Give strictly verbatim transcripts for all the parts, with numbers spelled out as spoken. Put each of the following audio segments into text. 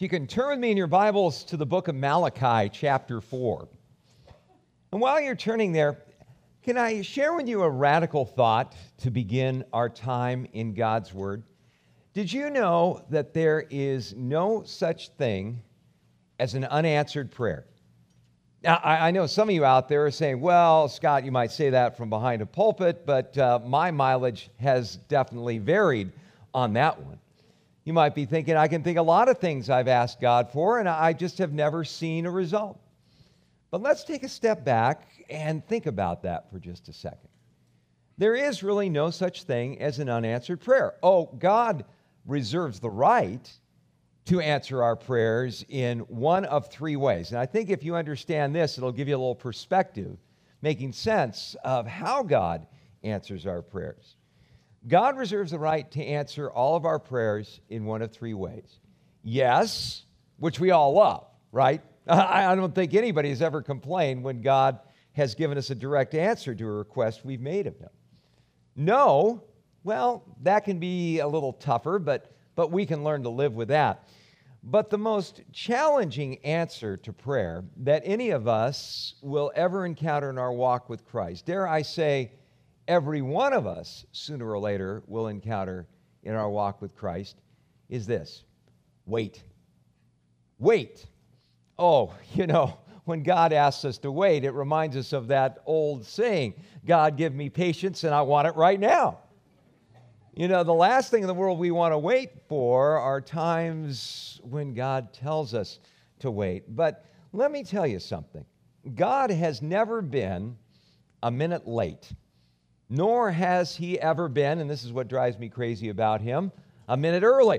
you can turn with me in your Bibles to the book of Malachi, chapter four. And while you're turning there, can I share with you a radical thought to begin our time in God's Word? Did you know that there is no such thing as an unanswered prayer? Now, I, I know some of you out there are saying, well, Scott, you might say that from behind a pulpit, but uh, my mileage has definitely varied on that one. You might be thinking, I can think a lot of things I've asked God for, and I just have never seen a result. But let's take a step back and think about that for just a second. There is really no such thing as an unanswered prayer. Oh, God reserves the right to answer our prayers in one of three ways. And I think if you understand this, it'll give you a little perspective, making sense of how God answers our prayers. God reserves the right to answer all of our prayers in one of three ways. Yes, which we all love, right? I don't think anybody has ever complained when God has given us a direct answer to a request we've made of Him. No, well, that can be a little tougher, but, but we can learn to live with that. But the most challenging answer to prayer that any of us will ever encounter in our walk with Christ, dare I say, every one of us, sooner or later, will encounter in our walk with Christ, is this: wait. Wait. Oh, you know, when God asks us to wait, it reminds us of that old saying, God, give me patience, and I want it right now. You know, the last thing in the world we want to wait for are times when God tells us to wait. But let me tell you something. God has never been a minute late. Nor has He ever been, and this is what drives me crazy about Him, a minute early.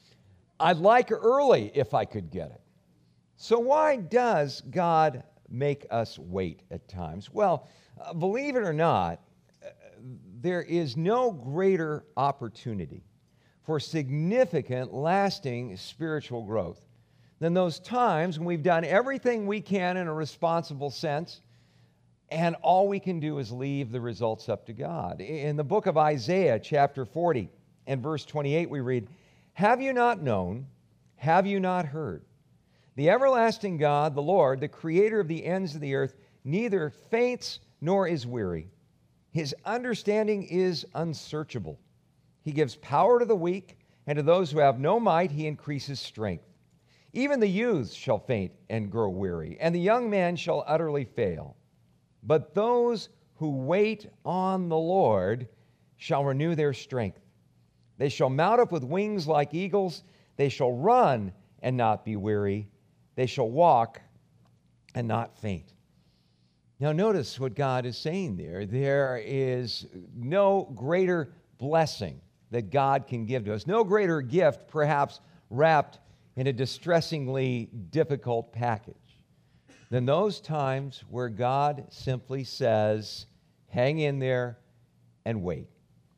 I'd like early if I could get it. So why does God make us wait at times? Well, uh, believe it or not, uh, there is no greater opportunity for significant, lasting spiritual growth than those times when we've done everything we can in a responsible sense, and all we can do is leave the results up to God. In the book of Isaiah, chapter forty, and verse twenty-eight, we read, "Have you not known? Have you not heard? The everlasting God, the Lord, the creator of the ends of the earth, neither faints nor is weary. His understanding is unsearchable. He gives power to the weak, and to those who have no might he increases strength. Even the youths shall faint and grow weary, and the young man shall utterly fail. But those who wait on the Lord shall renew their strength. They shall mount up with wings like eagles. They shall run and not be weary. They shall walk and not faint." Now notice what God is saying there. There is no greater blessing that God can give to us, no greater gift perhaps wrapped in a distressingly difficult package than those times where God simply says, hang in there and wait.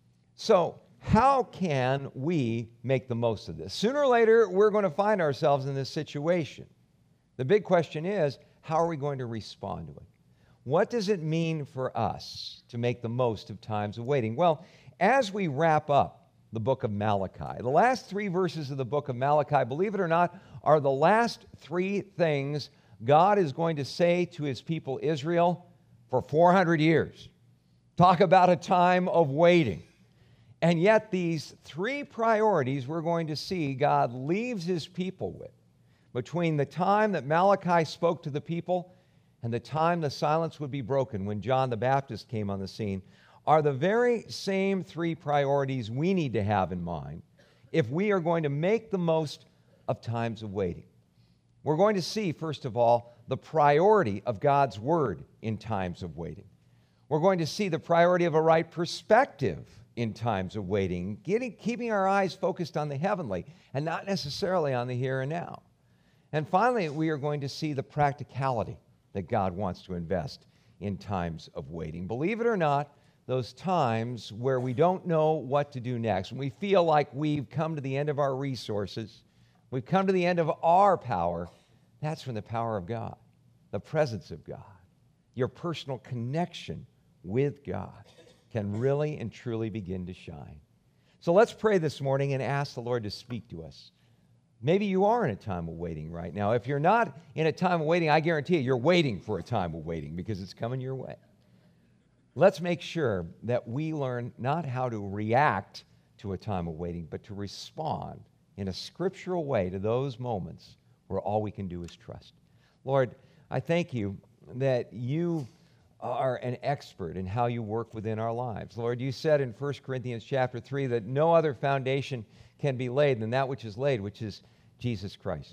So how can we make the most of this? Sooner or later, we're going to find ourselves in this situation. The big question is, how are we going to respond to it? What does it mean for us to make the most of times of waiting? Well, as we wrap up the book of Malachi, the last three verses of the book of Malachi, believe it or not, are the last three things God is going to say to His people Israel for four hundred years. Talk about a time of waiting. And yet these three priorities we're going to see God leaves His people with between the time that Malachi spoke to the people and the time the silence would be broken when John the Baptist came on the scene are the very same three priorities we need to have in mind if we are going to make the most of times of waiting. We're going to see, first of all, the priority of God's Word in times of waiting. We're going to see the priority of a right perspective in times of waiting, getting, keeping our eyes focused on the heavenly and not necessarily on the here and now. And finally, we are going to see the practicality that God wants to invest in times of waiting. Believe it or not, those times where we don't know what to do next, when we feel like we've come to the end of our resources, we've come to the end of our power, that's when the power of God, the presence of God, your personal connection with God can really and truly begin to shine. So let's pray this morning and ask the Lord to speak to us. Maybe you are in a time of waiting right now. If you're not in a time of waiting, I guarantee you, you're waiting for a time of waiting because it's coming your way. Let's make sure that we learn not how to react to a time of waiting, but to respond in a scriptural way to those moments where all we can do is trust. Lord, I thank you that you are an expert in how you work within our lives. Lord, you said in First Corinthians chapter three that no other foundation can be laid than that which is laid, which is Jesus Christ.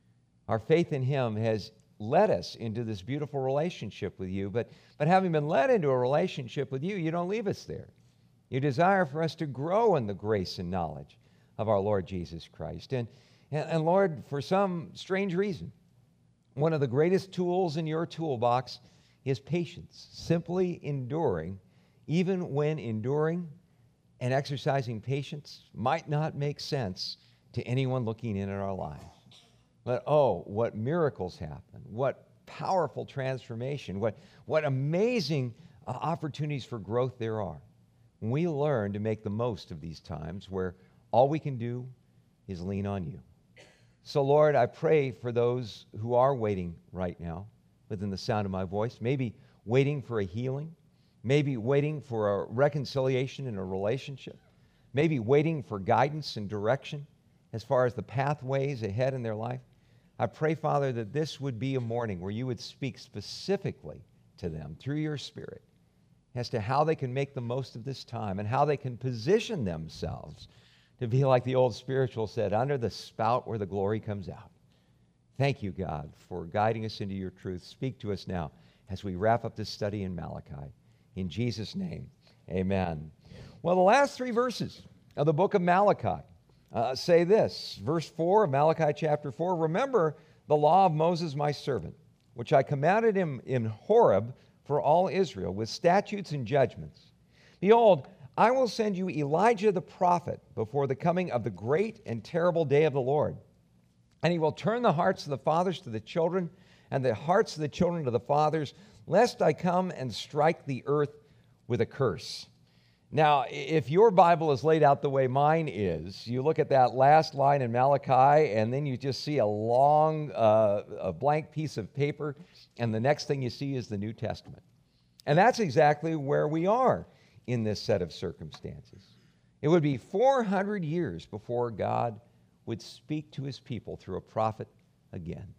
Our faith in him has led us into this beautiful relationship with you, but, but having been led into a relationship with you, you don't leave us there. You desire for us to grow in the grace and knowledge of our Lord Jesus Christ. And, and, and Lord, for some strange reason, one of the greatest tools in your toolbox is patience, simply enduring, even when enduring and exercising patience might not make sense to anyone looking in at our lives. But oh, what miracles happen, what powerful transformation, what, what amazing uh, opportunities for growth there are when we learn to make the most of these times where all we can do is lean on you. So Lord, I pray for those who are waiting right now within the sound of my voice, maybe waiting for a healing, maybe waiting for a reconciliation in a relationship, maybe waiting for guidance and direction as far as the pathways ahead in their life. I pray, Father, that this would be a morning where you would speak specifically to them through your Spirit as to how they can make the most of this time and how they can position themselves to be like the old spiritual said, under the spout where the glory comes out. Thank you, God, for guiding us into your truth. Speak to us now as we wrap up this study in Malachi. In Jesus' name, amen. Well, the last three verses of the book of Malachi uh, say this. Verse four of Malachi chapter four, remember the law of Moses my servant, which I commanded him in Horeb for all Israel, with statutes and judgments. Behold, I will send you Elijah the prophet before the coming of the great and terrible day of the Lord. And he will turn the hearts of the fathers to the children, and the hearts of the children to the fathers, lest I come and strike the earth with a curse. Now, if your Bible is laid out the way mine is, you look at that last line in Malachi, and then you just see a long, uh, a blank piece of paper, and the next thing you see is the New Testament. And that's exactly where we are in this set of circumstances. It would be four hundred years before God would speak to his people through a prophet again.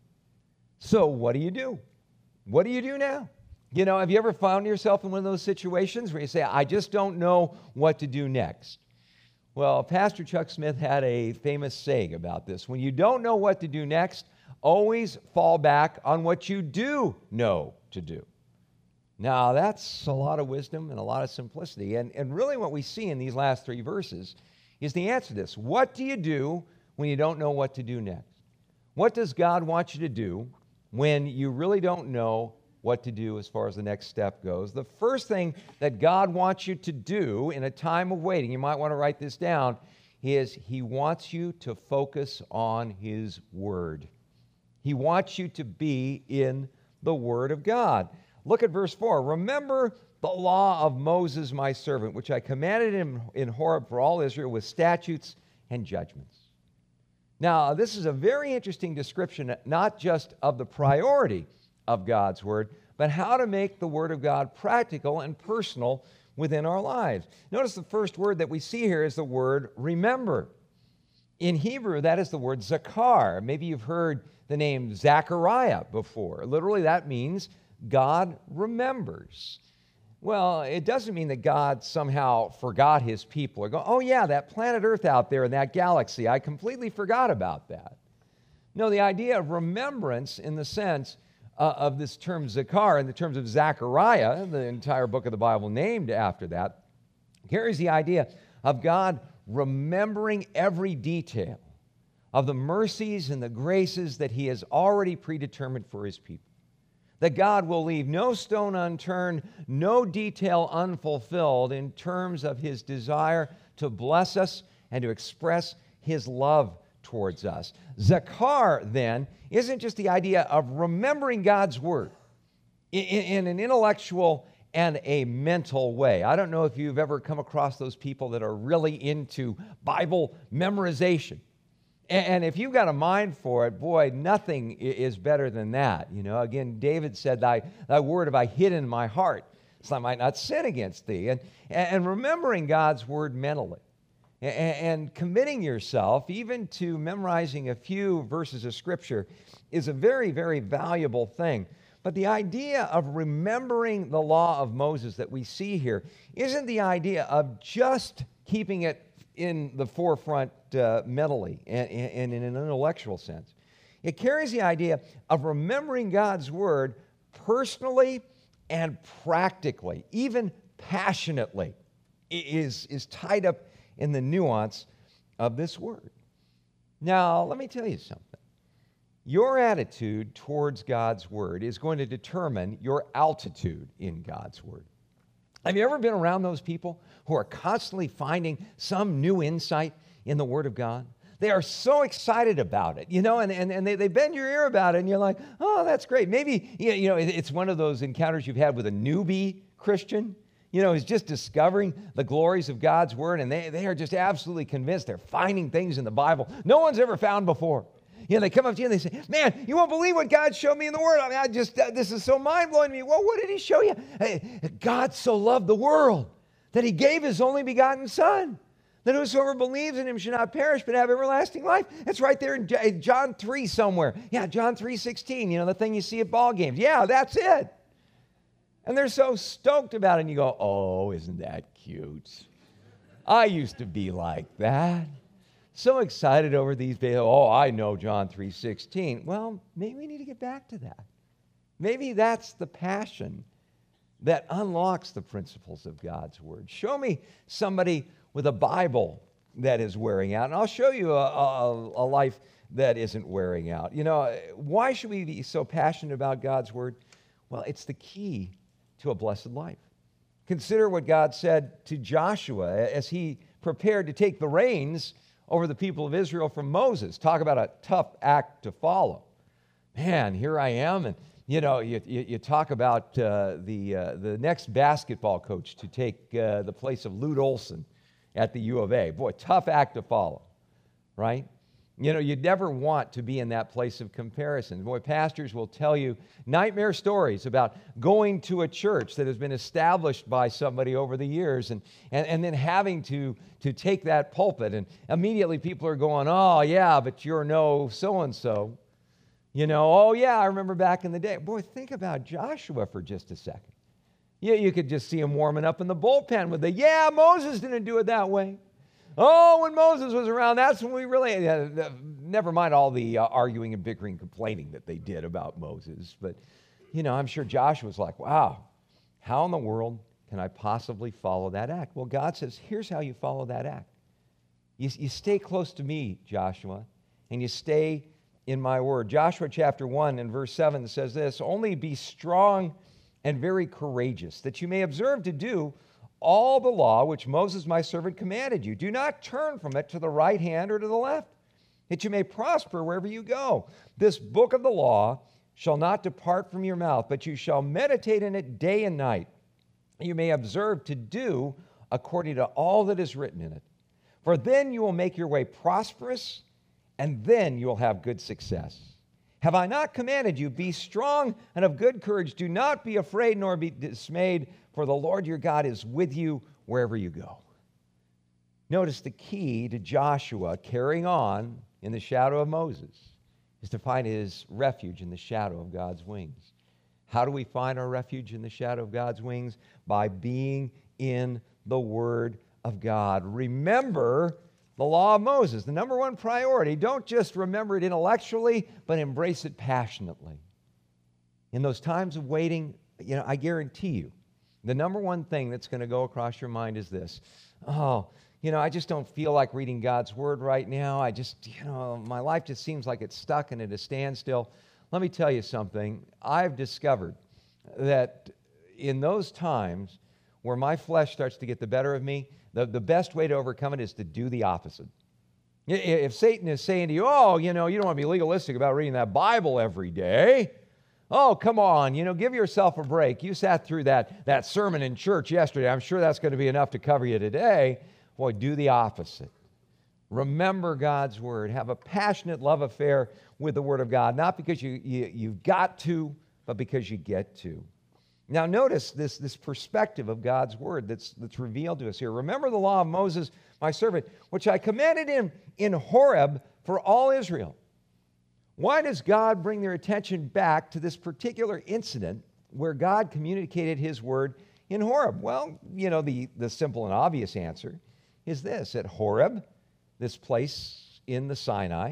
So what do you do? What do you do now? You know, have you ever found yourself in one of those situations where you say, I just don't know what to do next? Well, Pastor Chuck Smith had a famous saying about this. When you don't know what to do next, always fall back on what you do know to do. Now, that's a lot of wisdom and a lot of simplicity. And, and really what we see in these last three verses is the answer to this. What do you do when you don't know what to do next? What does God want you to do when you really don't know what to do as far as the next step goes? The first thing that God wants you to do in a time of waiting, you might want to write this down, is he wants you to focus on his word. He wants you to be in the word of God. Look at verse four. Remember the law of Moses, my servant, which I commanded him in Horeb for all Israel with statutes and judgments. Now, this is a very interesting description, not just of the priority of God's word, but how to make the word of God practical and personal within our lives. Notice the first word that we see here is the word remember. In Hebrew, that is the word zakar. Maybe you've heard the name Zechariah before. Literally, that means God remembers. Well, it doesn't mean that God somehow forgot his people or go, oh yeah, that planet Earth out there in that galaxy, I completely forgot about that. No, the idea of remembrance in the sense uh, of this term zakar, in the terms of Zechariah, the entire book of the Bible named after that, carries the idea of God remembering every detail of the mercies and the graces that he has already predetermined for his people. That God will leave no stone unturned, no detail unfulfilled in terms of his desire to bless us and to express his love towards us. Zakar, then, isn't just the idea of remembering God's word in, in an intellectual and a mental way. I don't know if you've ever come across those people that are really into Bible memorization. And if you've got a mind for it, boy, nothing is better than that. You know, again, David said, thy, thy word have I hid in my heart, so I might not sin against thee. And, and remembering God's word mentally and, and committing yourself even to memorizing a few verses of Scripture is a very, very valuable thing. But the idea of remembering the law of Moses that we see here isn't the idea of just keeping it in the forefront uh, mentally and, and in an intellectual sense. It carries the idea of remembering God's word personally and practically, even passionately, is, is tied up in the nuance of this word. Now, let me tell you something. Your attitude towards God's word is going to determine your altitude in God's word. Have you ever been around those people who are constantly finding some new insight in the Word of God? They are so excited about it, you know, and, and, and they, they bend your ear about it, and you're like, oh, that's great. Maybe, you know, it's one of those encounters you've had with a newbie Christian, you know, who's just discovering the glories of God's Word, and they, they are just absolutely convinced they're finding things in the Bible no one's ever found before. You know, they come up to you and they say, man, you won't believe what God showed me in the Word. I mean, I just, uh, this is so mind-blowing to me. Well, what did He show you? Hey, God so loved the world that He gave His only begotten Son, that whosoever believes in Him should not perish but have everlasting life. It's right there in John three somewhere. Yeah, John three sixteen, you know, the thing you see at ball games. Yeah, that's it. And they're so stoked about it, and you go, oh, isn't that cute? I used to be like that. So excited over these days. Oh, I know John three sixteen. Well, maybe we need to get back to that. Maybe that's the passion that unlocks the principles of God's Word. Show me somebody with a Bible that is wearing out, and I'll show you a, a, a life that isn't wearing out. You know, why should we be so passionate about God's Word? Well, it's the key to a blessed life. Consider what God said to Joshua as he prepared to take the reins over the people of Israel from Moses. Talk about a tough act to follow. Man, here I am, and you know, you, you, you talk about uh, the uh, the next basketball coach to take uh, the place of Lute Olson at the U of A. Boy, tough act to follow, right? You know, you'd never want to be in that place of comparison. Boy, pastors will tell you nightmare stories about going to a church that has been established by somebody over the years and, and, and then having to, to take that pulpit. And immediately people are going, oh, yeah, but you're no so-and-so. You know, oh, yeah, I remember back in the day. Boy, think about Joshua for just a second. Yeah, you could just see him warming up in the bullpen with the, yeah, Moses didn't do it that way. Oh, when Moses was around, that's when we really, uh, never mind all the uh, arguing and bickering, complaining that they did about Moses. But, you know, I'm sure Joshua was like, wow, how in the world can I possibly follow that act? Well, God says, here's how you follow that act. You, you stay close to me, Joshua, and you stay in my word. Joshua chapter one and verse seven says this, only be strong and very courageous, that you may observe to do all the law which Moses my servant commanded you. Do not turn from it to the right hand or to the left, that you may prosper wherever you go. This book of the law shall not depart from your mouth, but you shall meditate in it day and night. You may observe to do according to all that is written in it. For then you will make your way prosperous, and then you will have good success. Have I not commanded you, be strong and of good courage. Do not be afraid nor be dismayed, for the Lord your God is with you wherever you go. Notice the key to Joshua carrying on in the shadow of Moses is to find his refuge in the shadow of God's wings. How do we find our refuge in the shadow of God's wings? By being in the Word of God. Remember the law of Moses, the number one priority. Don't just remember it intellectually, but embrace it passionately. In those times of waiting, you know, I guarantee you, the number one thing that's going to go across your mind is this. Oh, you know, I just don't feel like reading God's Word right now. I just, you know, my life just seems like it's stuck and at a standstill. Let me tell you something. I've discovered that in those times where my flesh starts to get the better of me, the, the best way to overcome it is to do the opposite. If Satan is saying to you, oh, you know, you don't want to be legalistic about reading that Bible every day. Oh, come on, you know, give yourself a break. You sat through that, that sermon in church yesterday. I'm sure that's going to be enough to cover you today. Boy, do the opposite. Remember God's word. Have a passionate love affair with the word of God, not because you, you, you've got to, but because you get to. Now notice this, this perspective of God's word that's, that's revealed to us here. Remember the law of Moses, my servant, which I commanded him in Horeb for all Israel. Why does God bring their attention back to this particular incident where God communicated his word in Horeb? Well, you know, the, the simple and obvious answer is this. At Horeb, this place in the Sinai,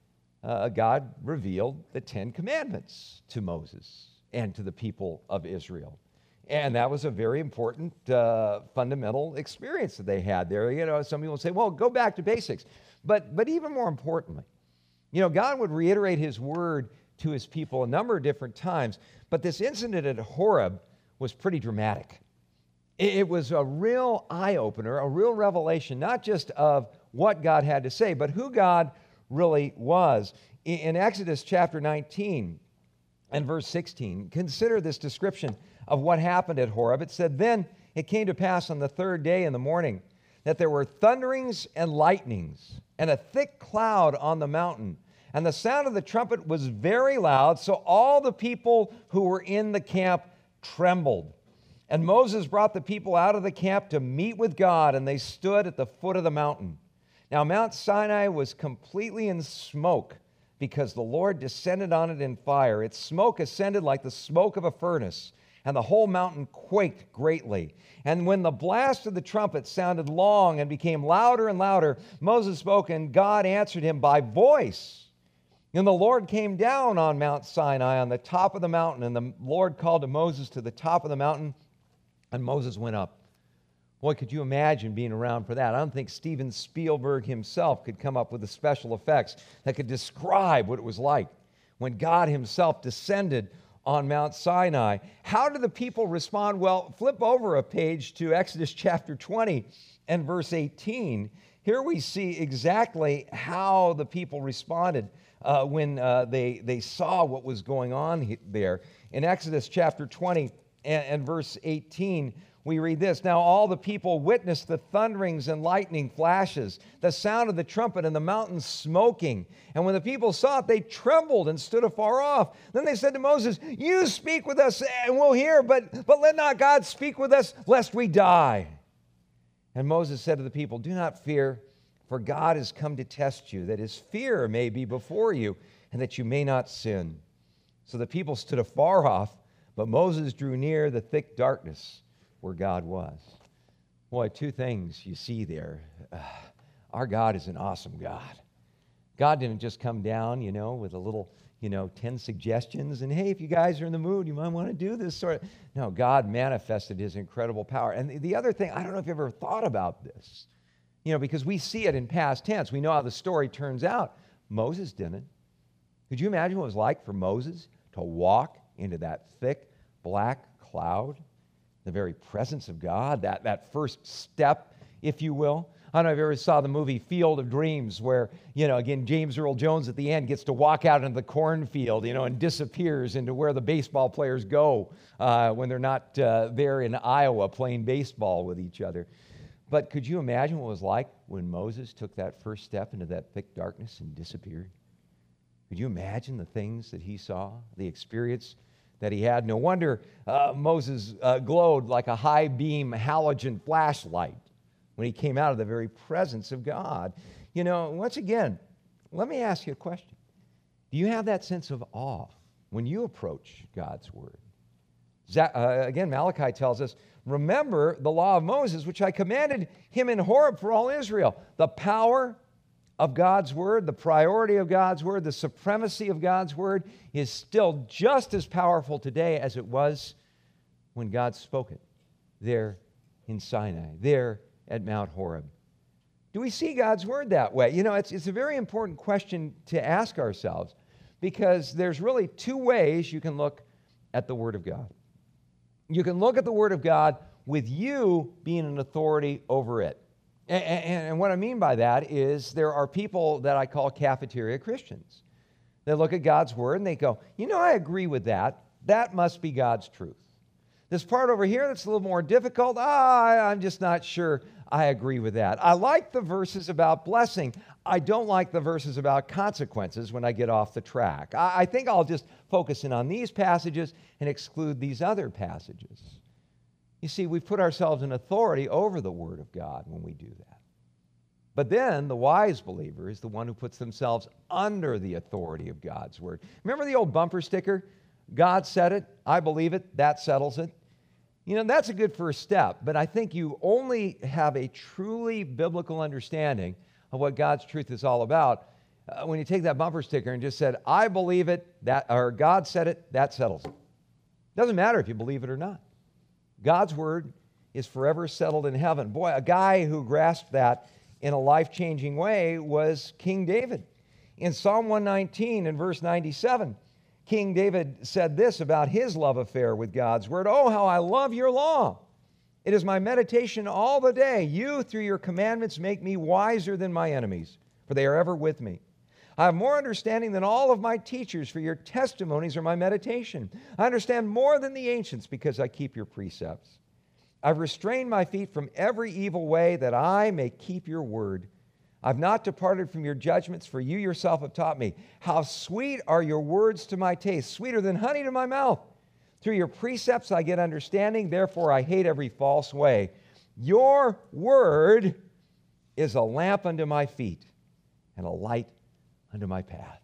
uh, God revealed the Ten Commandments to Moses and to the people of Israel. And that was a very important uh, fundamental experience that they had there. You know, some people say, well, go back to basics. But, but even more importantly, you know, God would reiterate his word to his people a number of different times. But this incident at Horeb was pretty dramatic. It, it was a real eye-opener, a real revelation, not just of what God had to say, but who God really was. In, in Exodus chapter nineteen, and verse sixteen, consider this description of what happened at Horeb. It said, then it came to pass on the third day in the morning that there were thunderings and lightnings and a thick cloud on the mountain. And the sound of the trumpet was very loud, so all the people who were in the camp trembled. And Moses brought the people out of the camp to meet with God, and they stood at the foot of the mountain. Now Mount Sinai was completely in smoke, because the Lord descended on it in fire. Its smoke ascended like the smoke of a furnace, and the whole mountain quaked greatly. And when the blast of the trumpet sounded long and became louder and louder, Moses spoke, and God answered him by voice. And the Lord came down on Mount Sinai on the top of the mountain, and the Lord called to Moses to the top of the mountain, and Moses went up. Boy, could you imagine being around for that? I don't think Steven Spielberg himself could come up with the special effects that could describe what it was like when God himself descended on Mount Sinai. How did the people respond? Well, flip over a page to Exodus chapter twenty and verse eighteen. Here we see exactly how the people responded uh, when uh, they, they saw what was going on there. In Exodus chapter twenty and, and verse eighteen, we read this, now all the people witnessed the thunderings and lightning flashes, the sound of the trumpet and the mountain smoking. And when the people saw it, they trembled and stood afar off. Then they said to Moses, you speak with us and we'll hear, but, but let not God speak with us, lest we die. And Moses said to the people, do not fear, for God has come to test you, that his fear may be before you, and that you may not sin. So the people stood afar off, but Moses drew near the thick darkness where God was. Boy, two things you see there. Uh, our God is an awesome God. God didn't just come down, you know, with a little, you know, ten suggestions and, hey, if you guys are in the mood, you might want to do this sort of. No, God manifested his incredible power. And the, the other thing, I don't know if you've ever thought about this, you know, because we see it in past tense. We know how the story turns out. Moses didn't. Could you imagine what it was like for Moses to walk into that thick black cloud? The very presence of God, that, that first step, if you will. I don't know if you ever saw the movie Field of Dreams where, you know, again, James Earl Jones at the end gets to walk out into the cornfield, you know, and disappears into where the baseball players go uh, when they're not uh, there in Iowa playing baseball with each other. But could you imagine what it was like when Moses took that first step into that thick darkness and disappeared? Could you imagine the things that he saw, the experience that he had? No wonder uh, Moses uh, glowed like a high beam halogen flashlight when he came out of the very presence of God. You know, once again, let me ask you a question. Do you have that sense of awe when you approach God's word? Uh, again, Malachi tells us, remember the law of Moses, which I commanded him in Horeb for all Israel. The power of God's word, the priority of God's word, the supremacy of God's word is still just as powerful today as it was when God spoke it there in Sinai, there at Mount Horeb. Do we see God's word that way? You know, it's, it's a very important question to ask ourselves because there's really two ways you can look at the word of God. You can look at the word of God with you being an authority over it. And, and, and what I mean by that is there are people that I call cafeteria Christians. They look at God's word and they go, you know, I agree with that. That must be God's truth. This part over here that's a little more difficult, ah, I'm just not sure I agree with that. I like the verses about blessing. I don't like the verses about consequences when I get off the track. I, I think I'll just focus in on these passages and exclude these other passages. You see, we've put ourselves in authority over the Word of God when we do that. But then the wise believer is the one who puts themselves under the authority of God's Word. Remember the old bumper sticker? God said it, I believe it, that settles it. You know, that's a good first step, but I think you only have a truly biblical understanding of what God's truth is all about uh, when you take that bumper sticker and just said, I believe it, that, or God said it, that settles it. Doesn't matter if you believe it or not. God's Word is forever settled in heaven. Boy, a guy who grasped that in a life-changing way was King David. In Psalm one nineteen and verse ninety-seven, King David said this about his love affair with God's Word. Oh, how I love your law. It is my meditation all the day. You, through your commandments, make me wiser than my enemies, for they are ever with me. I have more understanding than all of my teachers, for your testimonies are my meditation. I understand more than the ancients because I keep your precepts. I've restrained my feet from every evil way that I may keep your word. I've not departed from your judgments, for you yourself have taught me. How sweet are your words to my taste, sweeter than honey to my mouth. Through your precepts I get understanding, therefore I hate every false way. Your word is a lamp unto my feet and a light unto my path.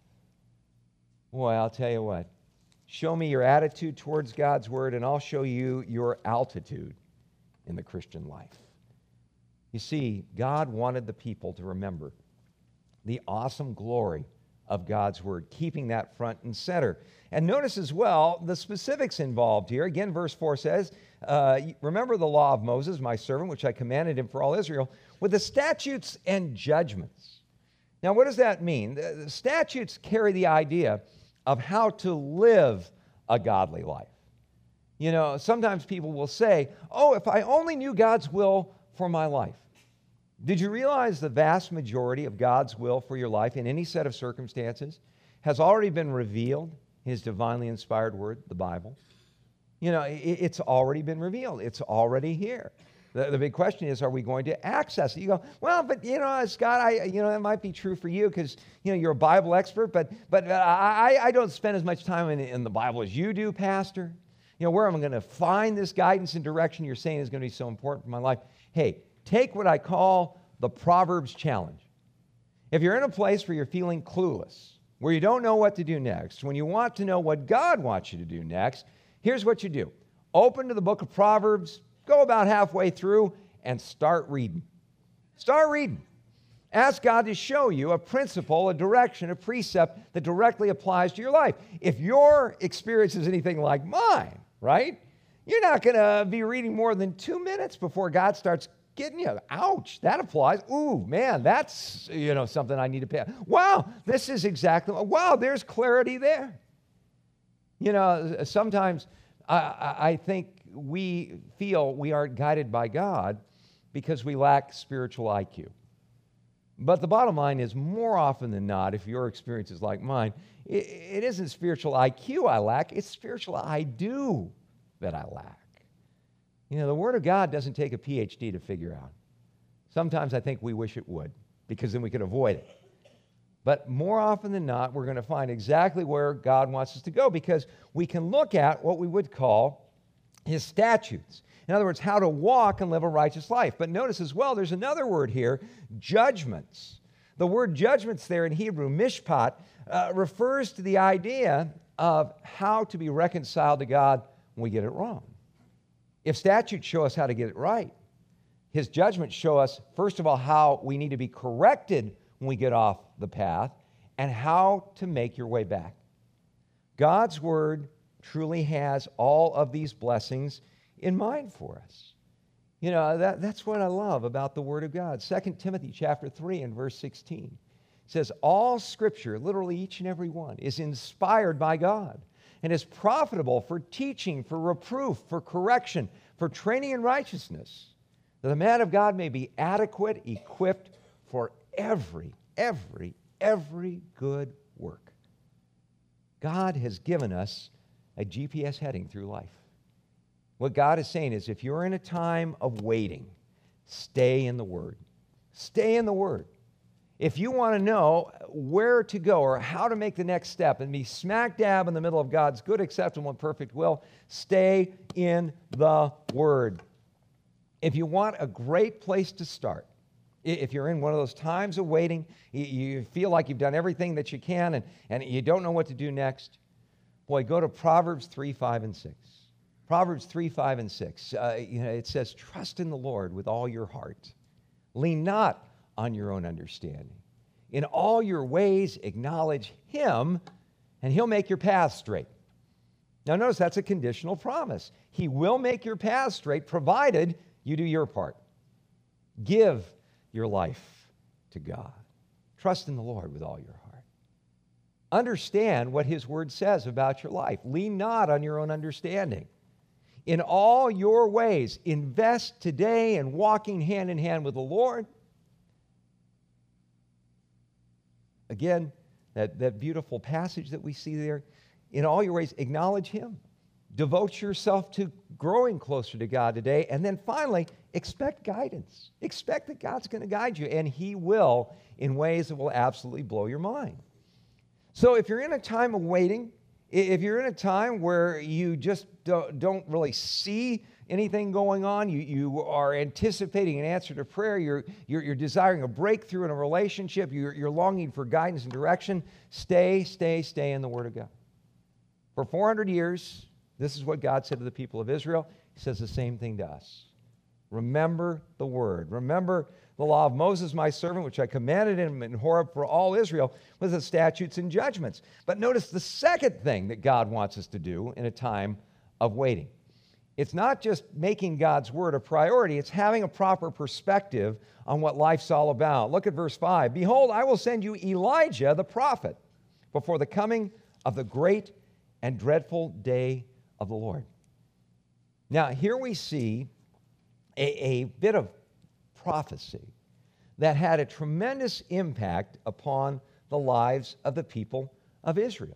Boy, I'll tell you what. Show me your attitude towards God's word, and I'll show you your altitude in the Christian life. You see, God wanted the people to remember the awesome glory of God's word, keeping that front and center. And notice as well the specifics involved here. Again, verse four says, uh, remember the law of Moses, my servant, which I commanded him for all Israel, with the statutes and judgments. Now, what does that mean? The, the statutes carry the idea of how to live a godly life. You know, sometimes people will say, oh, if I only knew God's will for my life. Did you realize the vast majority of God's will for your life in any set of circumstances has already been revealed in His divinely inspired word, the Bible? You know, it, it's already been revealed. It's already here. The, the big question is, are we going to access it? You go, well, but, you know, Scott, I, you know, that might be true for you because, you know, you're a Bible expert, but, but I, I don't spend as much time in, in the Bible as you do, Pastor. You know, where am I going to find this guidance and direction you're saying is going to be so important for my life? Hey, take what I call the Proverbs challenge. If you're in a place where you're feeling clueless, where you don't know what to do next, when you want to know what God wants you to do next, here's what you do. Open to the book of Proverbs, go about halfway through, and start reading. Start reading. Ask God to show you a principle, a direction, a precept that directly applies to your life. If your experience is anything like mine, right, you're not going to be reading more than two minutes before God starts getting you. Ouch, that applies. Ooh, man, that's, you know, something I need to pay. Wow, this is exactly, wow, there's clarity there. You know, sometimes I, I think we feel we aren't guided by God because we lack spiritual I Q. But the bottom line is, more often than not, if your experience is like mine, it, it isn't spiritual I Q I lack, it's spiritual I do that I lack. You know, the Word of God doesn't take a P H D to figure out. Sometimes I think we wish it would, because then we could avoid it. But more often than not, we're going to find exactly where God wants us to go, because we can look at what we would call His statutes. In other words, how to walk and live a righteous life. But notice as well, there's another word here, judgments. The word judgments there in Hebrew, mishpat, uh, refers to the idea of how to be reconciled to God when we get it wrong. If statutes show us how to get it right, His judgments show us, first of all, how we need to be corrected when we get off the path, and how to make your way back. God's Word truly has all of these blessings in mind for us. You know, that, that's what I love about the Word of God. Second Timothy chapter three and verse sixteen says, all Scripture, literally each and every one, is inspired by God and is profitable for teaching, for reproof, for correction, for training in righteousness, that the man of God may be adequate, equipped for every, every, every good work. God has given us a G P S heading through life. What God is saying is if you're in a time of waiting, stay in the Word. Stay in the Word. If you want to know where to go or how to make the next step and be smack dab in the middle of God's good, acceptable, and perfect will, stay in the Word. If you want a great place to start, if you're in one of those times of waiting, you feel like you've done everything that you can and, and you don't know what to do next, boy, go to Proverbs three, five, and six. Proverbs three, five, and six. Uh, you know, it says, trust in the Lord with all your heart. Lean not on your own understanding. In all your ways, acknowledge Him, and He'll make your path straight. Now, notice that's a conditional promise. He will make your path straight, provided you do your part. Give your life to God. Trust in the Lord with all your heart. Understand what His Word says about your life. Lean not on your own understanding. In all your ways, invest today in walking hand in hand with the Lord. Again, that, that beautiful passage that we see there. In all your ways, acknowledge Him. Devote yourself to growing closer to God today. And then finally, expect guidance. Expect that God's going to guide you, and He will in ways that will absolutely blow your mind. So if you're in a time of waiting, if you're in a time where you just don't, don't really see anything going on, you, you are anticipating an answer to prayer, you're, you're, you're desiring a breakthrough in a relationship, you're, you're longing for guidance and direction, stay, stay, stay in the Word of God. For four hundred years, this is what God said to the people of Israel. He says the same thing to us. Remember the Word. Remember the law of Moses, my servant, which I commanded him in Horeb for all Israel, with the statutes and judgments. But notice the second thing that God wants us to do in a time of waiting. It's not just making God's Word a priority, it's having a proper perspective on what life's all about. Look at verse five. Behold, I will send you Elijah the prophet before the coming of the great and dreadful day of the Lord. Now, here we see a, a bit of prophecy that had a tremendous impact upon the lives of the people of Israel.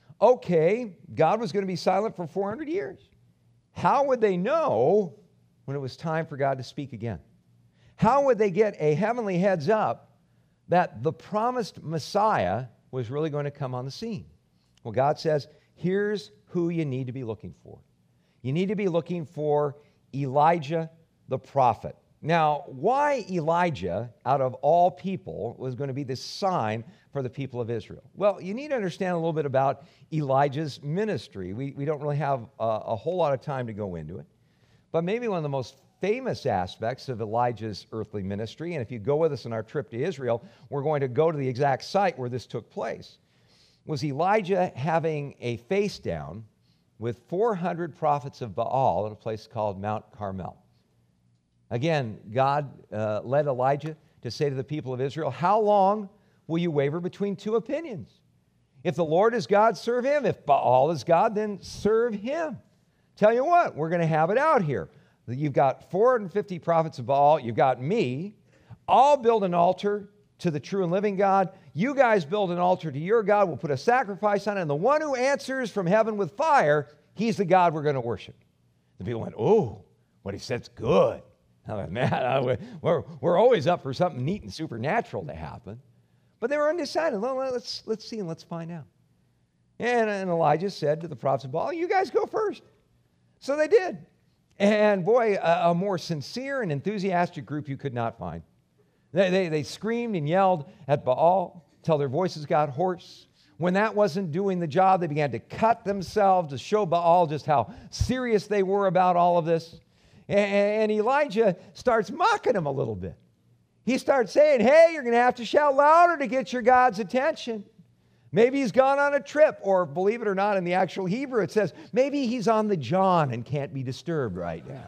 Okay, God was going to be silent for four hundred years. How would they know when it was time for God to speak again? How would they get a heavenly heads up that the promised Messiah was really going to come on the scene? Well, God says, here's who you need to be looking for. You need to be looking for Elijah the prophet. Now, why Elijah, out of all people, was going to be this sign for the people of Israel? Well, you need to understand a little bit about Elijah's ministry. We, we don't really have a, a whole lot of time to go into it. But maybe one of the most famous aspects of Elijah's earthly ministry, and if you go with us on our trip to Israel, we're going to go to the exact site where this took place, was Elijah having a face down with four hundred prophets of Baal at a place called Mount Carmel. Again, God uh, led Elijah to say to the people of Israel, how long will you waver between two opinions? If the Lord is God, serve Him. If Baal is God, then serve Him. Tell you what, we're going to have it out here. You've got four hundred fifty prophets of Baal. You've got me. I'll build an altar to the true and living God. You guys build an altar to your God. We'll put a sacrifice on it. And the one who answers from heaven with fire, He's the God we're going to worship. The people went, oh, what he said's good. I went, man, we're, we're always up for something neat and supernatural to happen. But they were undecided. Well, let's, let's see and let's find out. And, and Elijah said to the prophets of Baal, you guys go first. So they did. And boy, a, a more sincere and enthusiastic group you could not find. They, they, they screamed and yelled at Baal till their voices got hoarse. When that wasn't doing the job, they began to cut themselves to show Baal just how serious they were about all of this. And Elijah starts mocking him a little bit. He starts saying, hey, you're going to have to shout louder to get your God's attention. Maybe he's gone on a trip, or believe it or not, in the actual Hebrew, it says, maybe he's on the John and can't be disturbed right now.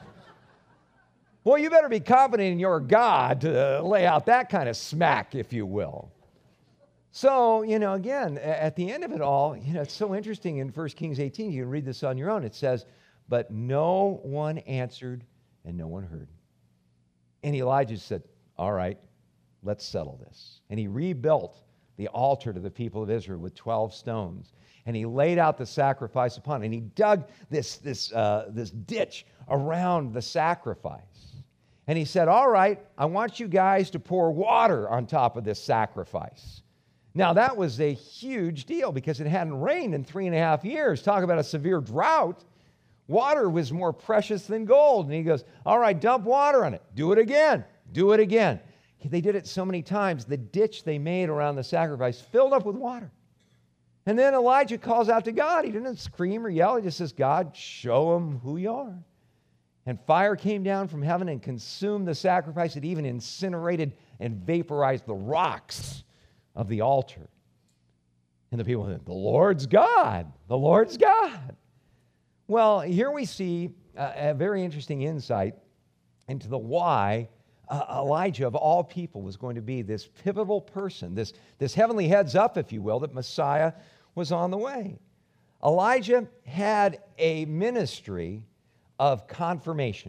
Well, you better be confident in your God to lay out that kind of smack, if you will. So, you know, again, at the end of it all, you know, it's so interesting in First Kings eighteen, you can read this on your own. It says, but no one answered and no one heard. And Elijah said, all right, let's settle this. And he rebuilt the altar to the people of Israel with twelve stones. And he laid out the sacrifice upon it. And he dug this, this, uh, this ditch around the sacrifice. And he said, all right, I want you guys to pour water on top of this sacrifice. Now, that was a huge deal because it hadn't rained in three and a half years. Talk about a severe drought. Water was more precious than gold. And he goes, all right, dump water on it. Do it again. Do it again. They did it so many times. The ditch they made around the sacrifice filled up with water. And then Elijah calls out to God. He didn't scream or yell. He just says, God, show him who you are. And fire came down from heaven and consumed the sacrifice. It even incinerated and vaporized the rocks of the altar. And the people said, the Lord's God. The Lord's God. Well, here we see a, a very interesting insight into the why uh, Elijah, of all people, was going to be this pivotal person, this, this heavenly heads up, if you will, that Messiah was on the way. Elijah had a ministry of confirmation.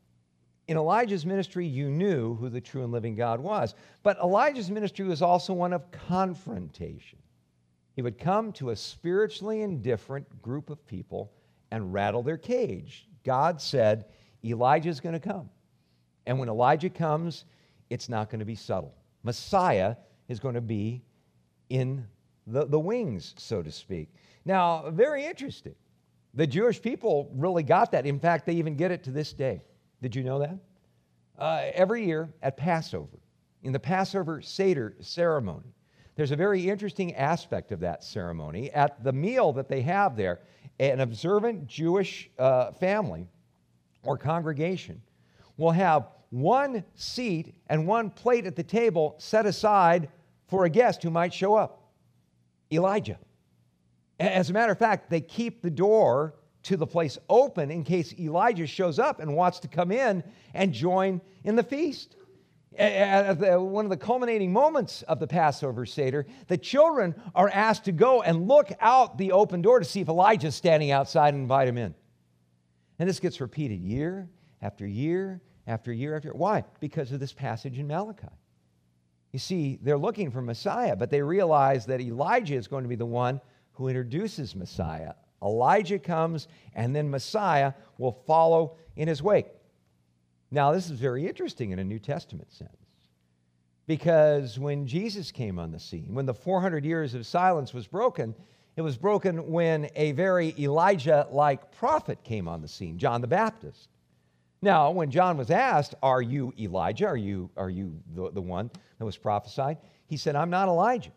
In Elijah's ministry, you knew who the true and living God was. But Elijah's ministry was also one of confrontation. He would come to a spiritually indifferent group of people and rattle their cage. God said, Elijah's going to come. And when Elijah comes, it's not going to be subtle. Messiah is going to be in the, the wings, so to speak. Now, very interesting. The Jewish people really got that. In fact, they even get it to this day. Did you know that? Uh, every year at Passover, in the Passover Seder ceremony, there's a very interesting aspect of that ceremony. At the meal that they have there, an observant Jewish uh, family or congregation will have one seat and one plate at the table set aside for a guest who might show up, Elijah. As a matter of fact, they keep the door to the place open in case Elijah shows up and wants to come in and join in the feast. At one of the culminating moments of the Passover Seder, the children are asked to go and look out the open door to see if Elijah's standing outside and invite him in. And this gets repeated year after year after year after year. Why? Because of this passage in Malachi. You see, they're looking for Messiah, but they realize that Elijah is going to be the one who introduces Messiah. Elijah comes, and then Messiah will follow in his wake. Now, this is very interesting in a New Testament sense, because when Jesus came on the scene, when the four hundred years of silence was broken, it was broken when a very Elijah-like prophet came on the scene, John the Baptist. Now, when John was asked, are you Elijah? Are you, are you the, the one that was prophesied? He said, I'm not Elijah.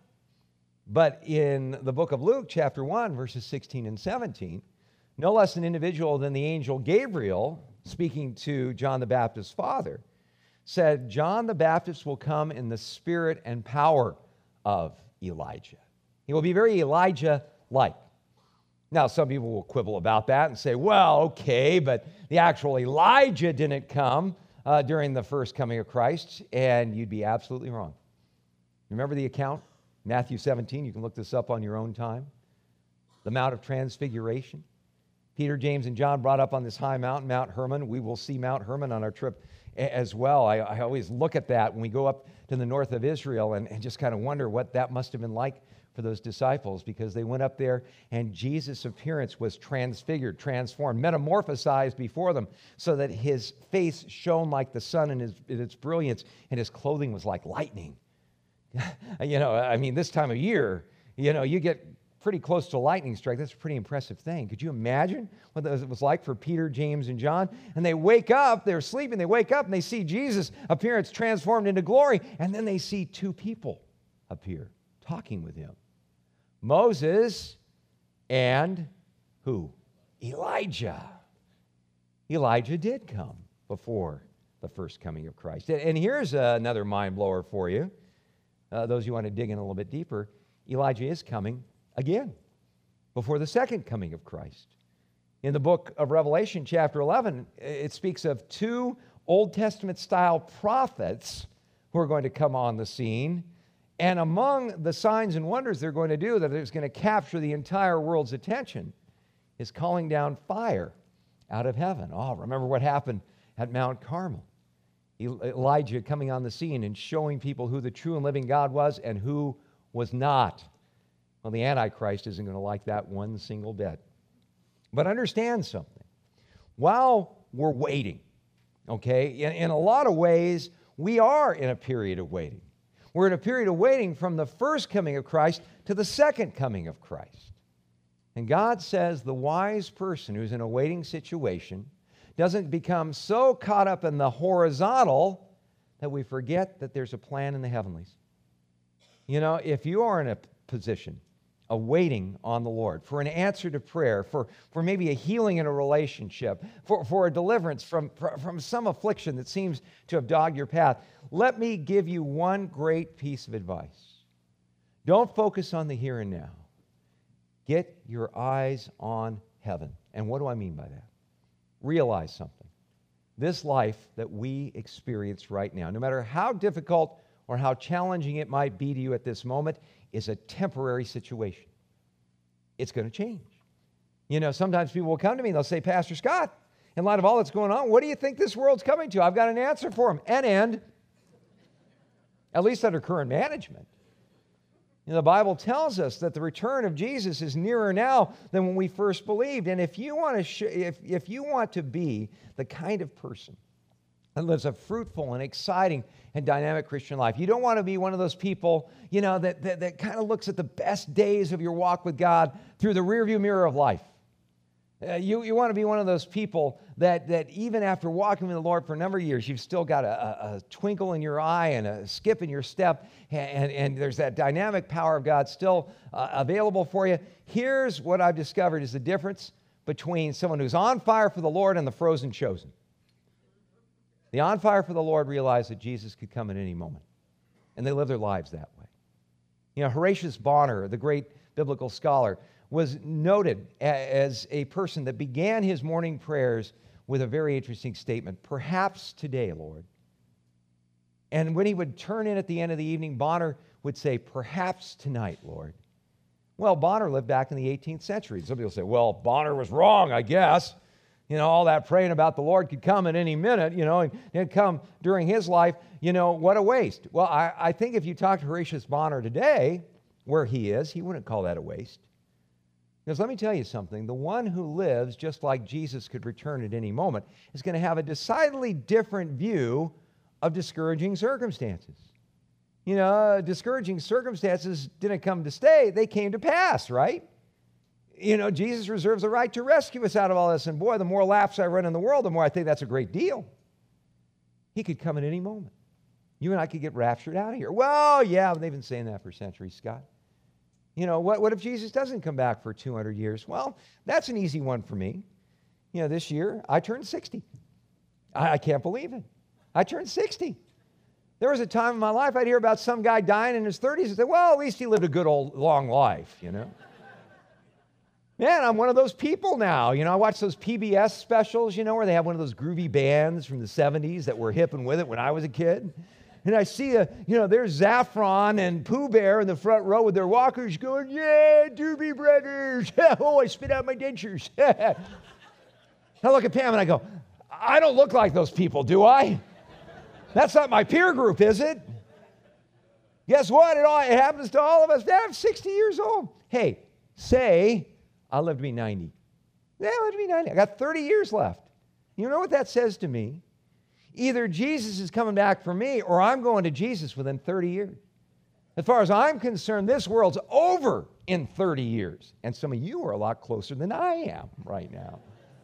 But in the book of Luke, chapter one, verses sixteen and seventeen, no less an individual than the angel Gabriel, speaking to John the Baptist's father, said, John the Baptist will come in the spirit and power of Elijah. He will be very Elijah-like. Now, some people will quibble about that and say, well, okay, but the actual Elijah didn't come uh, during the first coming of Christ, and you'd be absolutely wrong. Remember the account? Matthew seventeen, you can look this up on your own time. The Mount of Transfiguration. Peter, James, and John brought up on this high mountain, Mount Hermon. We will see Mount Hermon on our trip as well. I, I always look at that when we go up to the north of Israel and, and just kind of wonder what that must have been like for those disciples, because they went up there and Jesus' appearance was transfigured, transformed, metamorphosized before them so that his face shone like the sun in, his, in its brilliance, and his clothing was like lightning. You know, I mean, this time of year, you know, you get pretty close to a lightning strike. That's a pretty impressive thing. Could you imagine what it was like for Peter, James, and John? And they wake up, they're sleeping, they wake up and they see Jesus' appearance transformed into glory, and then they see two people appear talking with him. Moses and who? Elijah. Elijah did come before the first coming of Christ. And here's another mind blower for you. Uh, those who want to dig in a little bit deeper, Elijah is coming again before the second coming of Christ. In the book of Revelation, chapter eleven, it speaks of two Old Testament-style prophets who are going to come on the scene. And among the signs and wonders they're going to do that is going to capture the entire world's attention is calling down fire out of heaven. Oh, remember what happened at Mount Carmel. Elijah coming on the scene and showing people who the true and living God was and who was not. Well, the Antichrist isn't going to like that one single bit. But understand something. While we're waiting, okay, in, in a lot of ways, we are in a period of waiting. We're in a period of waiting from the first coming of Christ to the second coming of Christ. And God says the wise person who's in a waiting situation doesn't become so caught up in the horizontal that we forget that there's a plan in the heavenlies. You know, if you are in a position of waiting on the Lord for an answer to prayer, for, for maybe a healing in a relationship, for, for a deliverance from, from some affliction that seems to have dogged your path, let me give you one great piece of advice. Don't focus on the here and now. Get your eyes on heaven. And what do I mean by that? Realize something. This life that we experience right now, no matter how difficult or how challenging it might be to you at this moment, is a temporary situation. It's going to change. You know, sometimes people will come to me and they'll say, Pastor Scott, in light of all that's going on, what do you think this world's coming to? I've got an answer for them. An end. At least under current management. You know, the Bible tells us that the return of Jesus is nearer now than when we first believed. And if you want to, sh- if, if you want to be the kind of person that lives a fruitful and exciting and dynamic Christian life, you don't want to be one of those people, you know, that, that, that kind of looks at the best days of your walk with God through the rearview mirror of life. Uh, you, you want to be one of those people that, that even after walking with the Lord for a number of years, you've still got a, a, a twinkle in your eye and a skip in your step, and, and there's that dynamic power of God still uh, available for you. Here's what I've discovered is the difference between someone who's on fire for the Lord and the frozen chosen. The on fire for the Lord realized that Jesus could come at any moment, and they live their lives that way. You know, Horatius Bonner, the great biblical scholar, was noted as a person that began his morning prayers with a very interesting statement, perhaps today, Lord. And when he would turn in at the end of the evening, Bonner would say, perhaps tonight, Lord. Well, Bonner lived back in the eighteenth century. Some people say, well, Bonner was wrong, I guess. You know, all that praying about the Lord could come at any minute, you know, and it'd come during his life. You know, what a waste. Well, I, I think if you talk to Horatius Bonner today, where he is, he wouldn't call that a waste. Because let me tell you something, the one who lives just like Jesus could return at any moment is going to have a decidedly different view of discouraging circumstances. You know, discouraging circumstances didn't come to stay, they came to pass, right? You know, Jesus reserves the right to rescue us out of all this, and boy, the more laps I run in the world, the more I think that's a great deal. He could come at any moment. You and I could get raptured out of here. Well, yeah, they've been saying that for centuries, Scott. You know, what, what if Jesus doesn't come back for two hundred years? Well, that's an easy one for me. You know, this year, I turned sixty. I, I can't believe it. I turned sixty. There was a time in my life I'd hear about some guy dying in his thirties and say, well, at least he lived a good old long life, you know. Man, I'm one of those people now. You know, I watch those P B S specials, you know, where they have one of those groovy bands from the seventies that were hip and with it when I was a kid. And I see, a, you know, there's Zaffron and Pooh Bear in the front row with their walkers going, yeah, Doobie Brothers. Oh, I spit out my dentures. I look at Pam and I go, I don't look like those people, do I? That's not my peer group, is it? Guess what? It, all, it happens to all of us. I'm sixty years old. Hey, say, I'll live to be ninety. Yeah, I'll live to be ninety. I got thirty years left. You know what that says to me? Either Jesus is coming back for me or I'm going to Jesus within thirty years. As far as I'm concerned, this world's over in thirty years. And some of you are a lot closer than I am right now.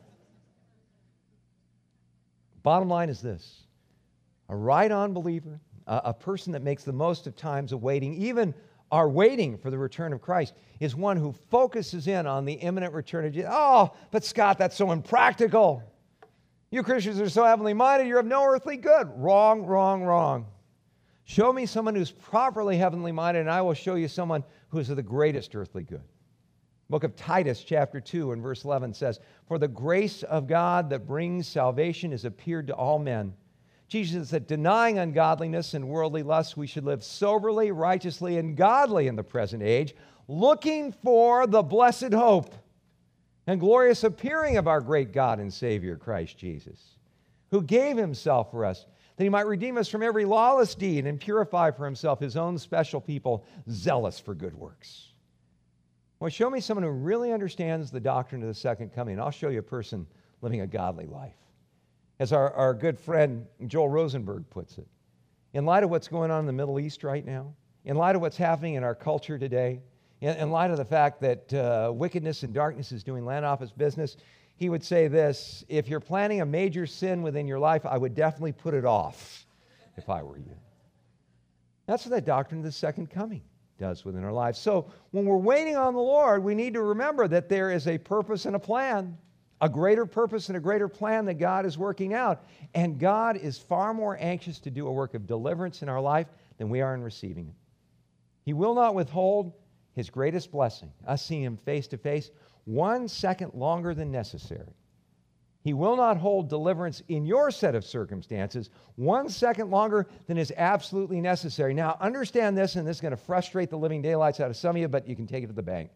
Bottom line is this. A right-on believer, a, a person that makes the most of times of waiting, even our waiting for the return of Christ, is one who focuses in on the imminent return of Jesus. Oh, but Scott, that's so impractical. You Christians are so heavenly minded, you're of no earthly good. Wrong, wrong, wrong. Show me someone who's properly heavenly minded, and I will show you someone who is of the greatest earthly good. Book of Titus, chapter two, and verse eleven says, for the grace of God that brings salvation has appeared to all men. Jesus said, denying ungodliness and worldly lusts, we should live soberly, righteously, and godly in the present age, looking for the blessed hope and glorious appearing of our great God and Savior, Christ Jesus, who gave himself for us, that he might redeem us from every lawless deed and purify for himself his own special people, zealous for good works. Well, show me someone who really understands the doctrine of the second coming, and I'll show you a person living a godly life. As our, our good friend Joel Rosenberg puts it, in light of what's going on in the Middle East right now, in light of what's happening in our culture today, in, in light of the fact that uh, wickedness and darkness is doing land office business, he would say this: if you're planning a major sin within your life, I would definitely put it off if I were you. That's what that doctrine of the second coming does within our lives. So when we're waiting on the Lord, we need to remember that there is a purpose and a plan, a greater purpose and a greater plan that God is working out. And God is far more anxious to do a work of deliverance in our life than we are in receiving it. He will not withhold his greatest blessing, us seeing him face to face, one second longer than necessary. He will not hold deliverance in your set of circumstances one second longer than is absolutely necessary. Now, understand this, and this is going to frustrate the living daylights out of some of you, but you can take it to the bank.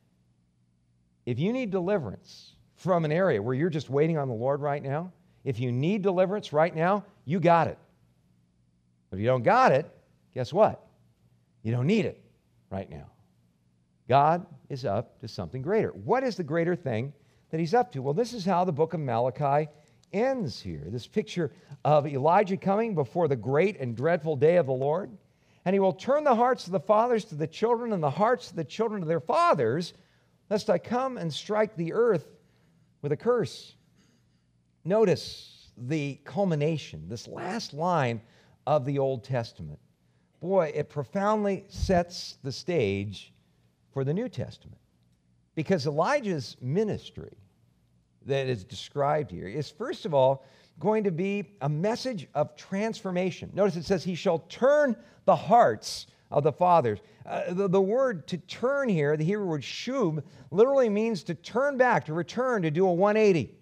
If you need deliverance from an area where you're just waiting on the Lord right now, if you need deliverance right now, you got it. But if you don't got it, guess what? You don't need it right now. God is up to something greater. What is the greater thing that he's up to? Well, this is how the book of Malachi ends here. This picture of Elijah coming before the great and dreadful day of the Lord. And he will turn the hearts of the fathers to the children and the hearts of the children to their fathers, lest I come and strike the earth with a curse. Notice the culmination, this last line of the Old Testament. Boy, it profoundly sets the stage for the New Testament. Because Elijah's ministry that is described here is, first of all, going to be a message of transformation. Notice it says, he shall turn the hearts of the fathers. Uh, the, the word to turn here, the Hebrew word shub, literally means to turn back, to return, to do a one eighty.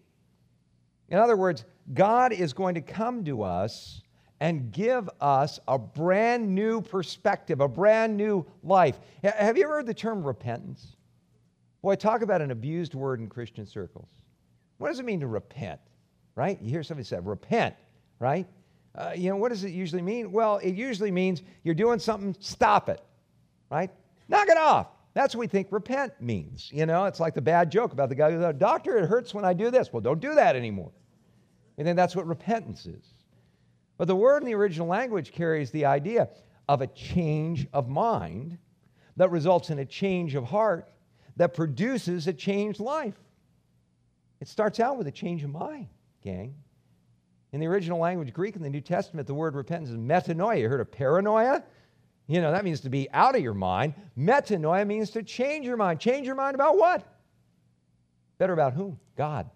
In other words, God is going to come to us and give us a brand new perspective, a brand new life. Have you ever heard the term repentance? Boy, talk about an abused word in Christian circles. What does it mean to repent, right? You hear somebody say, repent, right? Uh, you know, what does it usually mean? Well, it usually means you're doing something, stop it, right? Knock it off. That's what we think repent means. You know, it's like the bad joke about the guy who's a doctor, it hurts when I do this. Well, don't do that anymore. And then that's what repentance is. But the word in the original language carries the idea of a change of mind that results in a change of heart that produces a changed life. It starts out with a change of mind, gang. In the original language, Greek, in the New Testament, the word repentance is metanoia. You heard of paranoia? You know, that means to be out of your mind. Metanoia means to change your mind. Change your mind about what? Better about whom? God.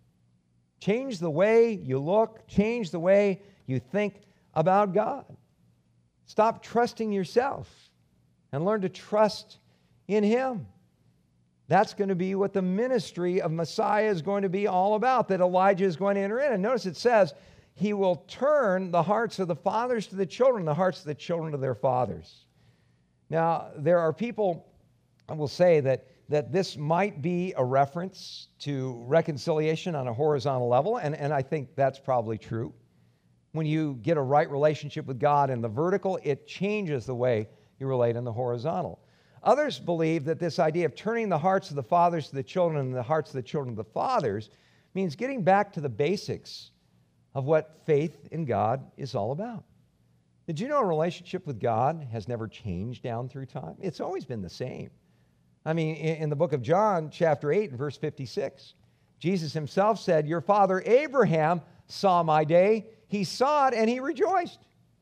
Change the way you look. Change the way you think about God. Stop trusting yourself and learn to trust in him. That's going to be what the ministry of Messiah is going to be all about, that Elijah is going to enter in. And notice it says, he will turn the hearts of the fathers to the children, the hearts of the children to their fathers. Now, there are people, I will say, that, that this might be a reference to reconciliation on a horizontal level, and, and I think that's probably true. When you get a right relationship with God in the vertical, it changes the way you relate in the horizontal. Others believe that this idea of turning the hearts of the fathers to the children and the hearts of the children to the fathers means getting back to the basics of what faith in God is all about. Did you know a relationship with God has never changed down through time? It's always been the same. I mean, in the book of John, chapter eight and verse fifty-six, Jesus himself said, your father Abraham saw my day. He saw it and he rejoiced.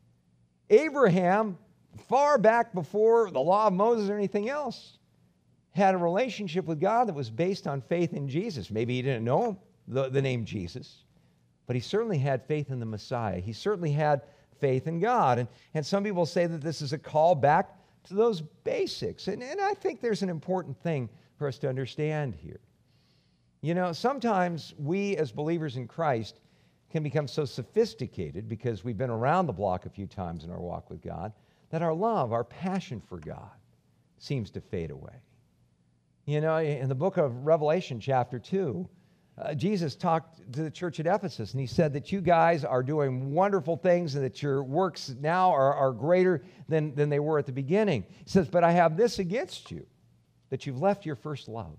Abraham, far back before the law of Moses or anything else, had a relationship with God that was based on faith in Jesus. Maybe he didn't know the, the name Jesus, but he certainly had faith in the Messiah. He certainly had faith in God. And, and some people say that this is a call back to those basics. And, and I think there's an important thing for us to understand here. You know, sometimes we as believers in Christ can become so sophisticated because we've been around the block a few times in our walk with God that our love, our passion for God seems to fade away. You know, in the book of Revelation, chapter two, Uh, Jesus talked to the church at Ephesus, and he said that you guys are doing wonderful things and that your works now are, are greater than, than they were at the beginning. He says, but I have this against you, that you've left your first love.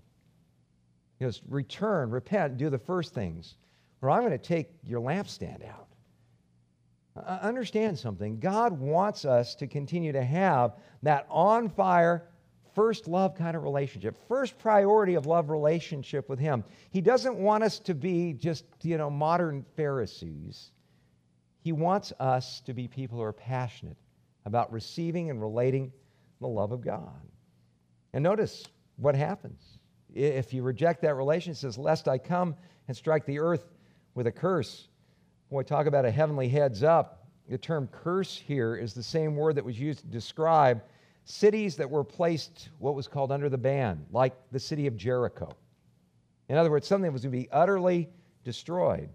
He goes, return, repent, do the first things, or I'm going to take your lampstand out. Uh, understand something. God wants us to continue to have that on-fire, first love kind of relationship, first priority of love relationship with Him. He doesn't want us to be just, you know, modern Pharisees. He wants us to be people who are passionate about receiving and relating the love of God. And notice what happens. If you reject that relationship, it says, lest I come and strike the earth with a curse. Boy, talk about a heavenly heads up. The term curse here is the same word that was used to describe cities that were placed what was called under the ban, like the city of Jericho. In other words, something that was going to be utterly destroyed.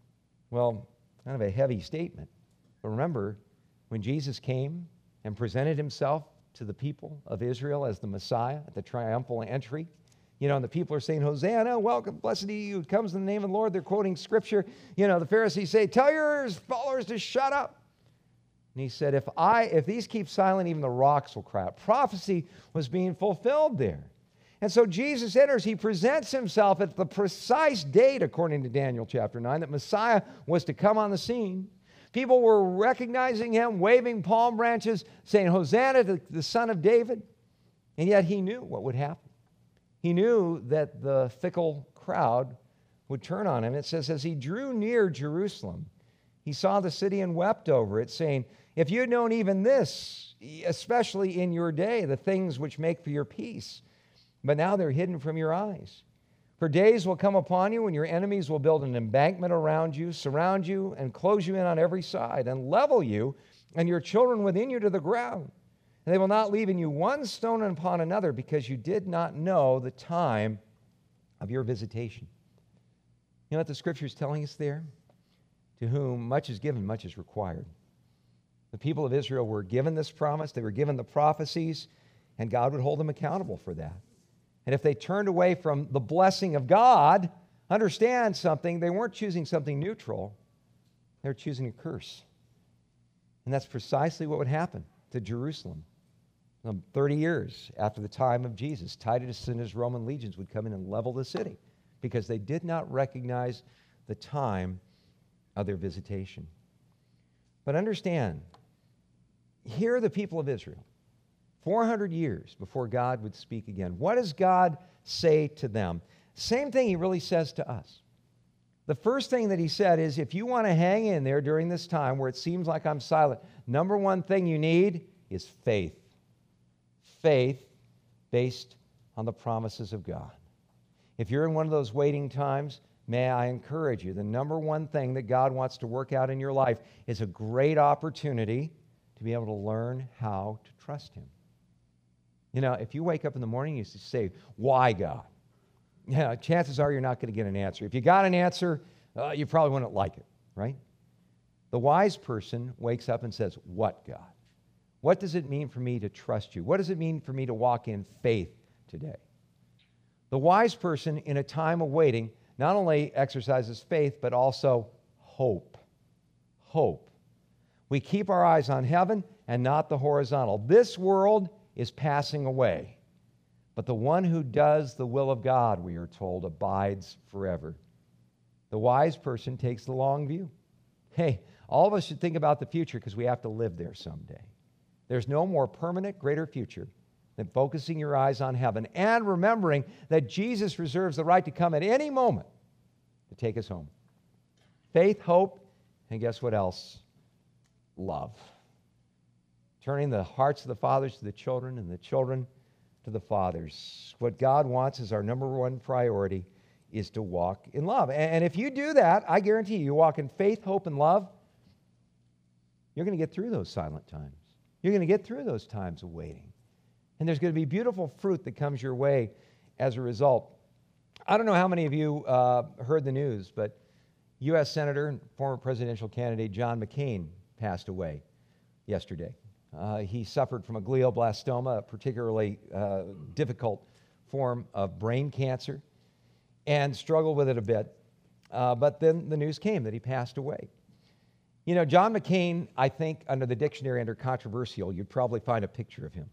Well, kind of a heavy statement. But remember, when Jesus came and presented himself to the people of Israel as the Messiah at the triumphal entry, you know, and the people are saying, Hosanna, welcome, blessed are you who comes in the name of the Lord. They're quoting Scripture. You know, the Pharisees say, tell your followers to shut up. And he said, if I, if these keep silent, even the rocks will cry out. Prophecy was being fulfilled there. And so Jesus enters, he presents himself at the precise date, according to Daniel chapter nine, that Messiah was to come on the scene. People were recognizing him, waving palm branches, saying, Hosanna to the Son of David. And yet he knew what would happen. He knew that the fickle crowd would turn on him. It says, as he drew near Jerusalem, he saw the city and wept over it, saying, if you had known even this, especially in your day, the things which make for your peace, but now they're hidden from your eyes. For days will come upon you when your enemies will build an embankment around you, surround you, and close you in on every side, and level you and your children within you to the ground. And they will not leave in you one stone upon another, because you did not know the time of your visitation. You know what the Scripture is telling us there? To whom much is given, much is required. The people of Israel were given this promise. They were given the prophecies, and God would hold them accountable for that. And if they turned away from the blessing of God, understand something, they weren't choosing something neutral. They were choosing a curse. And that's precisely what would happen to Jerusalem. thirty years after the time of Jesus, Titus and his Roman legions would come in and level the city because they did not recognize the time of their visitation. But understand, here are the people of Israel, four hundred years before God would speak again. What does God say to them? Same thing he really says to us. The first thing that he said is, if you want to hang in there during this time where it seems like I'm silent, number one thing you need is faith. Faith based on the promises of God. If you're in one of those waiting times, may I encourage you, the number one thing that God wants to work out in your life is a great opportunity to be able to learn how to trust Him. You know, if you wake up in the morning and you say, why God? Yeah, chances are you're not going to get an answer. If you got an answer, uh, you probably wouldn't like it, right? The wise person wakes up and says, what God? What does it mean for me to trust you? What does it mean for me to walk in faith today? The wise person in a time of waiting not only exercises faith, but also hope. Hope. We keep our eyes on heaven and not the horizontal. This world is passing away, but the one who does the will of God, we are told, abides forever. The wise person takes the long view. Hey, all of us should think about the future because we have to live there someday. There's no more permanent, greater future than focusing your eyes on heaven and remembering that Jesus reserves the right to come at any moment to take us home. Faith, hope, and guess what else? Love. Turning the hearts of the fathers to the children and the children to the fathers. What God wants is our number one priority is to walk in love. And if you do that, I guarantee you, you walk in faith, hope, and love, you're going to get through those silent times. You're going to get through those times of waiting. And there's going to be beautiful fruit that comes your way as a result. I don't know how many of you uh, heard the news, but U S Senator and former presidential candidate John McCain passed away yesterday. Uh, he suffered from a glioblastoma, a particularly uh, difficult form of brain cancer. and struggled with it a bit. Uh, but then the news came that he passed away. You know, John McCain, I think, under the dictionary, under controversial, you'd probably find a picture of him,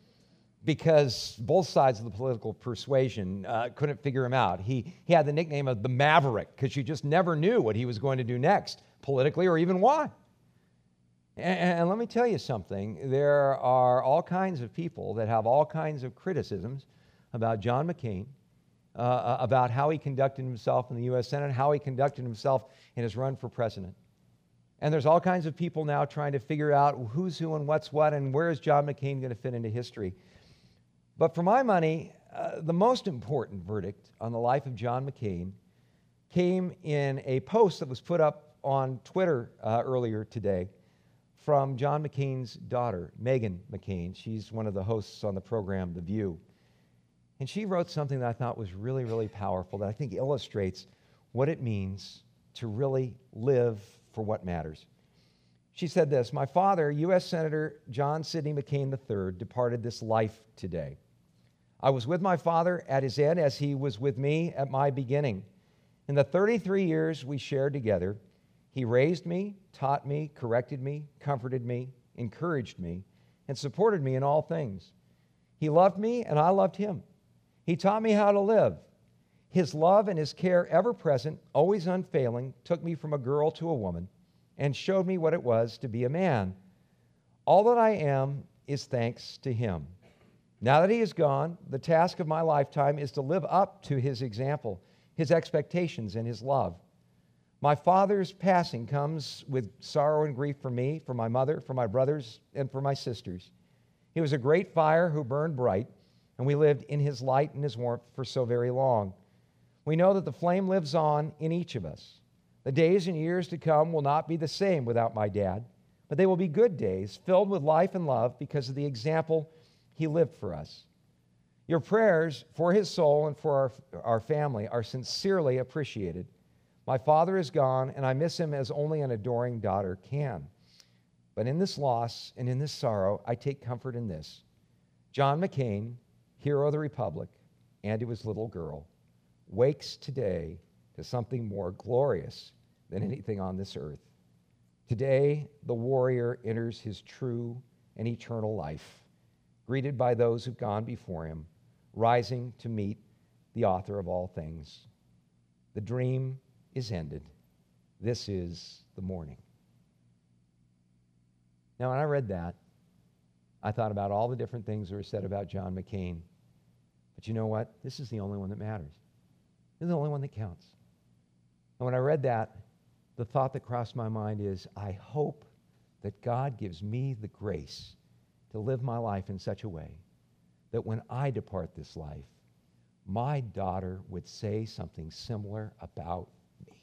because both sides of the political persuasion uh, couldn't figure him out. He, he had the nickname of the Maverick, because you just never knew what he was going to do next, politically, or even why. And, and let me tell you something. There are all kinds of people that have all kinds of criticisms about John McCain, uh, about how he conducted himself in the U S Senate, how he conducted himself in his run for president. And there's all kinds of people now trying to figure out who's who and what's what, and where is John McCain going to fit into history. But for my money, uh, the most important verdict on the life of John McCain came in a post that was put up on Twitter uh, earlier today from John McCain's daughter, Meghan McCain. She's one of the hosts on the program, The View. And she wrote something that I thought was really, really powerful, that I think illustrates what it means to really live for what matters. She said this: "My father, U S Senator John Sidney McCain the third, departed this life today. I was with my father at his end as he was with me at my beginning. In the thirty-three years we shared together, he raised me, taught me, corrected me, comforted me, encouraged me, and supported me in all things. He loved me and I loved him. He taught me how to live. His love and his care, ever present, always unfailing, took me from a girl to a woman and showed me what it was to be a man. All that I am is thanks to him. Now that he is gone, the task of my lifetime is to live up to his example, his expectations, and his love. My father's passing comes with sorrow and grief for me, for my mother, for my brothers, and for my sisters. He was a great fire who burned bright, and we lived in his light and his warmth for so very long. We know that the flame lives on in each of us. The days and years to come will not be the same without my dad, but they will be good days filled with life and love because of the example he lived for us. Your prayers for his soul and for our, our family are sincerely appreciated. My father is gone, and I miss him as only an adoring daughter can. But in this loss and in this sorrow, I take comfort in this: John McCain, hero of the Republic, and to his little girl, wakes today to something more glorious than anything on this earth. Today, the warrior enters his true and eternal life, greeted by those who've gone before him, rising to meet the author of all things. The dream is ended. This is the morning." Now, when I read that, I thought about all the different things that were said about John McCain. But you know what? This is the only one that matters. This is the only one that counts. And when I read that, the thought that crossed my mind is, I hope that God gives me the grace to live my life in such a way that when I depart this life, my daughter would say something similar about me.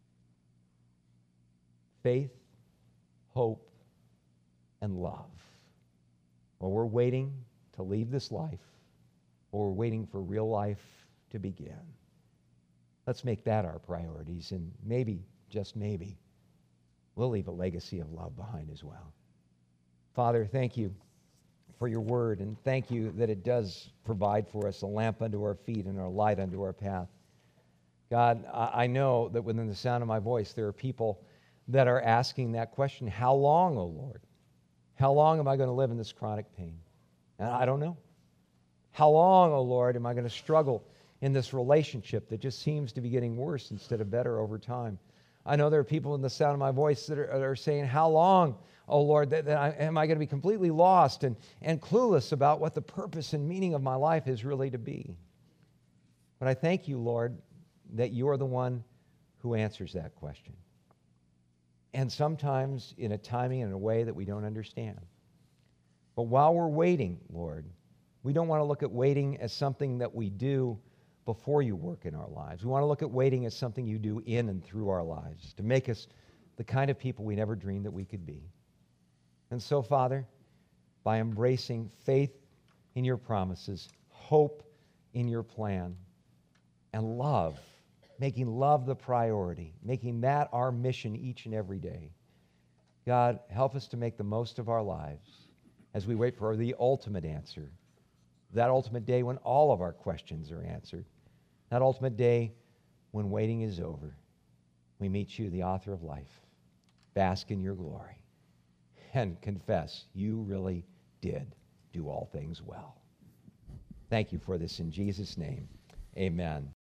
Faith, hope, and love. While we're waiting to leave this life, or we're waiting for real life to begin, let's make that our priorities, and maybe, just maybe, we'll leave a legacy of love behind as well. Father, thank you for your word, and thank you that it does provide for us a lamp unto our feet and a light unto our path. God, I know that within the sound of my voice, there are people that are asking that question: how long, O Lord? How long am I going to live in this chronic pain? And I don't know. How long, O Lord, am I going to struggle in this relationship that just seems to be getting worse instead of better over time? I know there are people in the sound of my voice that are, that are saying, how long, oh Lord, that, that I, am I going to be completely lost and, and clueless about what the purpose and meaning of my life is really to be? But I thank you, Lord, that you are the one who answers that question. And sometimes in a timing and a way that we don't understand. But while we're waiting, Lord, we don't want to look at waiting as something that we do before you work in our lives. We want to look at waiting as something you do in and through our lives to make us the kind of people we never dreamed that we could be. And so, Father, by embracing faith in your promises, hope in your plan, and love, making love the priority, making that our mission each and every day, God, help us to make the most of our lives as we wait for the ultimate answer, that ultimate day when all of our questions are answered, that ultimate day when waiting is over, we meet you, the author of life, bask in your glory, and confess you really did do all things well. Thank you for this in Jesus' name. Amen.